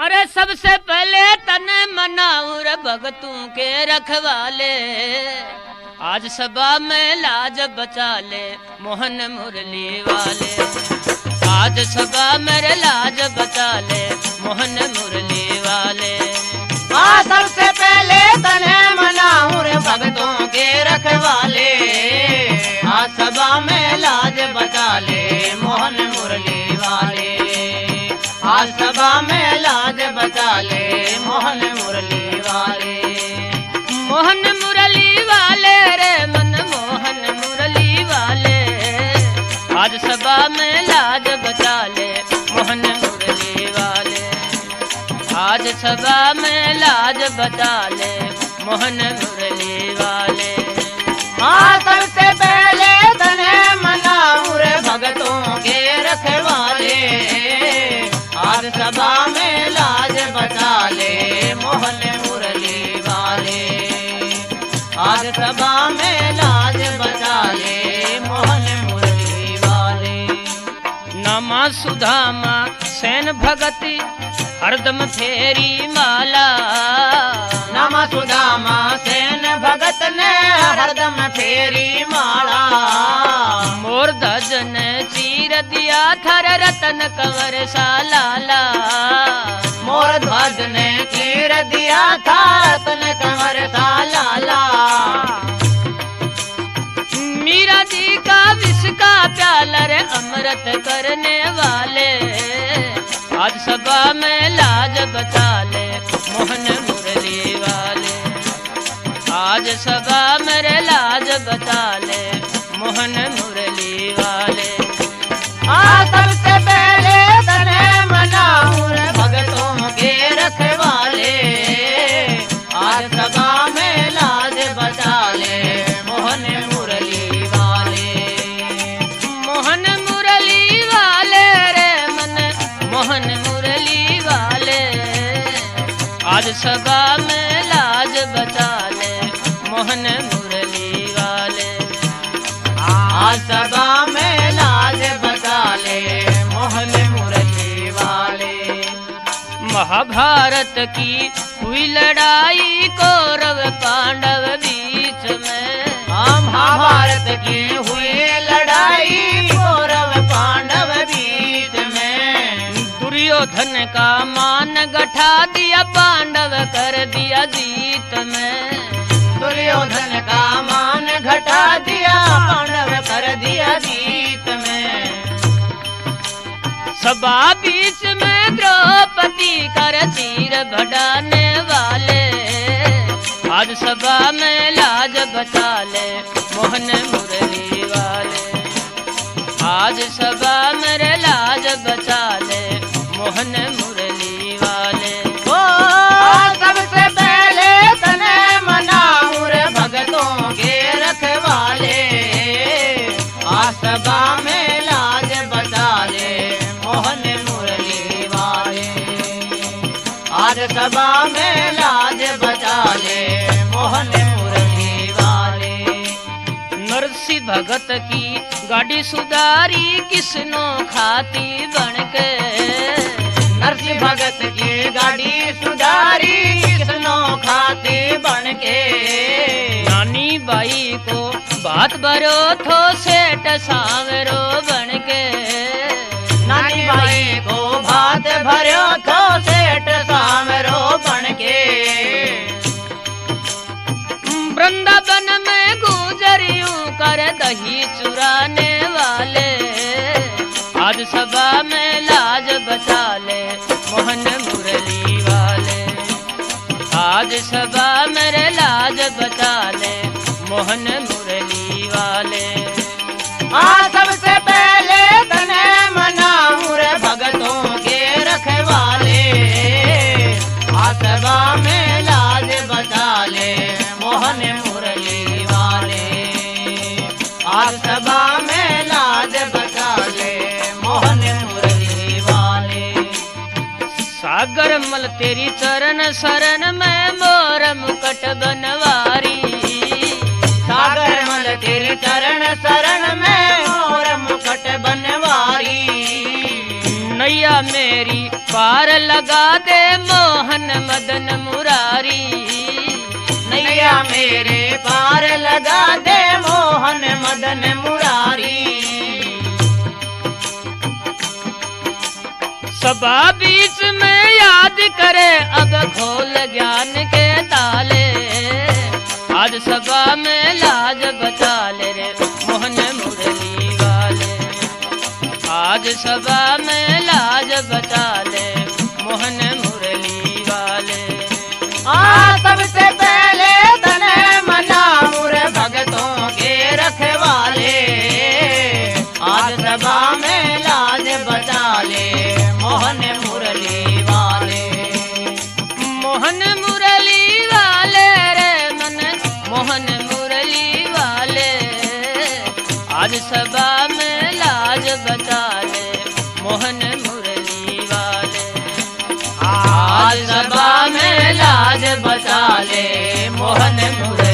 अरे सबसे पहले तने मनाऊं रे भगतों के रखवाले, आज सभा में लाज बचा ले मोहन मुरली वाले। आज सभा में लाज बचा ले मोहन मुरली वाले। सबसे पहले तने मनाऊं रे भगतों के रखवाले, आज सभा में लाज बचा ले मोहन मुरली वाले। आज सभा में लाज बचा ले मोहन मुरली वाले। मोहन मुरली वाले रे मन मोहन मुरली वाले, आज सभा में लाज बचा ले मोहन मुरली वाले। आज सभा में लाज बचा ले मोहन मुरली वाले। सबसे पहले तने मनाऊं रे भगतों के रखवाले, आज सभा में लाज बचा ले मोहन मुरली वाले। आज सभा में लाज बचा ले मोहन मुरली वाले। नामा सुधामा सेन भगति हरदम फेरी माला, नामा सुदामा सेन भगत ने हरदम फेरी माला। मोर ध्वज ने चीर दिया थर रतन कंवर सा लाला। मोर ध्वज ने चीर दिया था रतन कंवर सा लाला। मीरा जी का विष का प्याला रे अमृत करने वाले, आज सभा में लाज बचा ले मोहन मुरली वाले। आज सभा में लाज बचा ले मोहन मुरली वाले। सबसे पहले तने मनाऊं रे भगतों के रखवाले, आज सभा में लाज बचा ले मोहन मुरली वाले। मोहन मुरली वाले रे मन मोहन मुरली वाले, आज सभा में लाज बचा ले मोहन मुरली वाले। आज सभा में लाज बचा ले मोहन मुरली वाले। महाभारत की हुई लड़ाई कौरव पांडव बीच में, महाभारत की हुई लड़ाई कौरव पांडव बीच में। दुर्योधन का मान गठा दिया पांडव कर दिया जीत में। दुर्योधन का मान घटा दिया पांडव कर दिया जीत में। सभा बीच में द्रौपदी कर तीर बढ़ाने वाले, आज सभा में लाज बचा ले मोहन मुरली वाले। आज सभा में लाज बचा ले मोहन मुरली वाले। सबसे पहले तने मनाऊं रे भगतों के रखवाले, आज सभा में लाज बचा ले मोहन मुरली वाले। आज सभा में लाज बचा ले मोहन मुरली वाले। नरसी भगत की गाड़ी सुधारी किसनो खाती बनके, नरसिंह भगत की गाड़ी सुधारी किसनो खाती बनके। नानी बाई को बात भरो थो सेठ सांवरो बनके। नानी बाई को भात भरो थो सेठ सांवरो बनके। वृंदावन में गुजरियों कर दही चुराने वाले, आज सभा में लाज बचा ले मोहन मुरली वाले। आज सभा में लाज बचा ले मोहन मुरली वाले। सबसे पहले तने मनाऊं रे भगतों के रखवाले, आज सभा में लाज बचा ले मोहन मुरली वाले। आज सभा में लाज बचा ले मोहन मुरली वाले। सागर मल तेरी चरण शरण में मोर मुकट बनवारी, सागर मल तेरी चरण शरण में मोर मुकट बनवारी। नैया मेरी पार लगा लगा दे मोहन मदन मुरारी। नैया मेरे पार लगा दे मोहन मदन मुरारी। सभा बीच में याद करे अब खोल ज्ञान के ताले। आज सभा में लाज बचा ले रे मोहन मुरली वाले। आज सभा में लाज बचा ले मोहन मुरली वाले। सबसे पहले तने मना मुर भगतों के रखवाले। आज सभा में लाज बचा ले मोहन मुरली वाले। मोहन मुरली वाले रे मन मोहन मुरली वाले। आज सभा में लाज बचा ले मोहन मुरली वाले। आज सभा में लाज बचा ले मोहन मुरली